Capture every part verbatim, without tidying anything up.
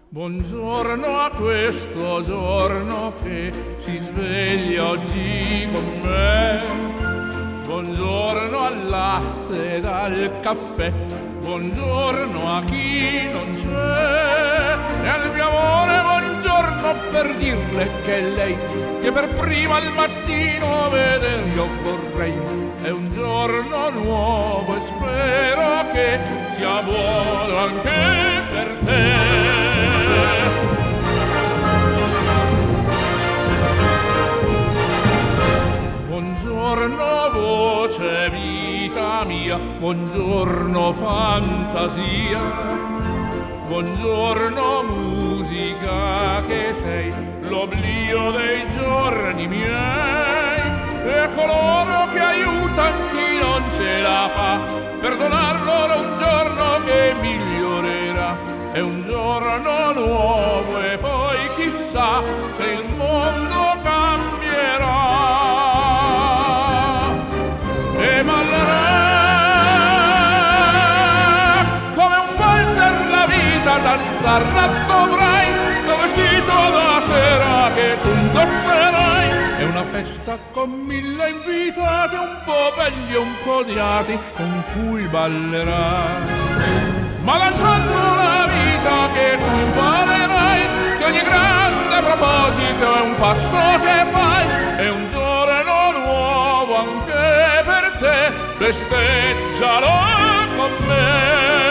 Buongiorno a questo giorno che si sveglia oggi con me. Buongiorno al latte ed al caffè. Buongiorno a chi non c'è. E al mio amore buongiorno per dirle che è lei che per prima al mattino vedere io vorrei. È un giorno nuovo e spero che sia buono anche per te. Buongiorno voce vita mia, buongiorno fantasia, buongiorno musica che sei l'oblio dei giorni miei e coloro che aiutan chi non ce la fa, perdonar loro un giorno che migliorerà. È un giorno nuovo e poi chissà se il mondo cambierà. E ballerà come un valzer la vita, danzarla dovrai, tuo vestito da sera che tu indosserai. È una festa con mille invitati, un po' belli e un po' odiati, con cui ballerai. Ma danzando la vita che tu imparerai, che ogni grande proposito è un passo che fai. È un giorno nuovo anche per te, festeggialo con me.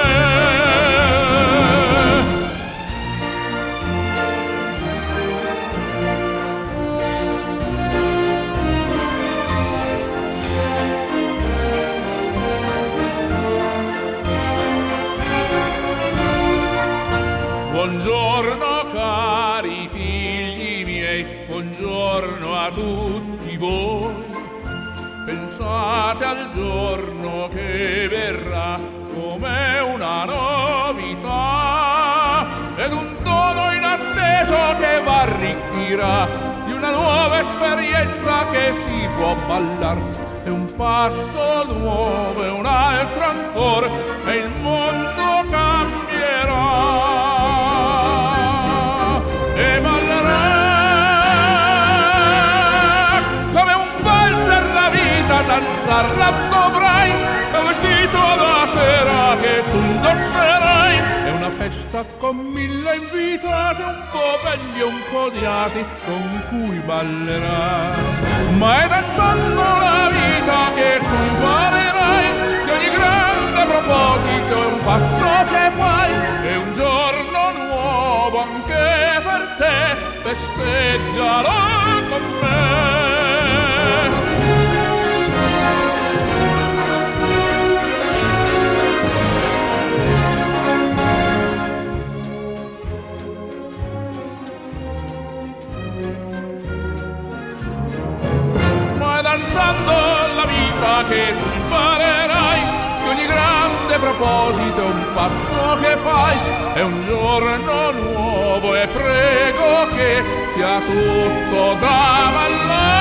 Buongiorno cari figli miei, buongiorno a tutti voi. Pensate al giorno che verrà come una novità ed un dono inatteso che v'arricchirà di una nuova esperienza che si può ballar. È un passo nuovo e un altro ancora e il mondo cambierà. E ballerà come un valzer la vita, danzarla dovrai, tuo vestito da sera che tu indosserai. È una festa con mille invitati, un po' belli e un po' odiati, con cui ballerai. Ma è danzando la vita che tu imparerai, che ogni grande proposito è un passo che fai. È un giorno nuovo anche per te, festeggialo con me. Ma è danzando la vita che tu imparerai, che ogni grande proposito è un passo che fai. È un giorno nuovo e prego che sia tutto da ballare.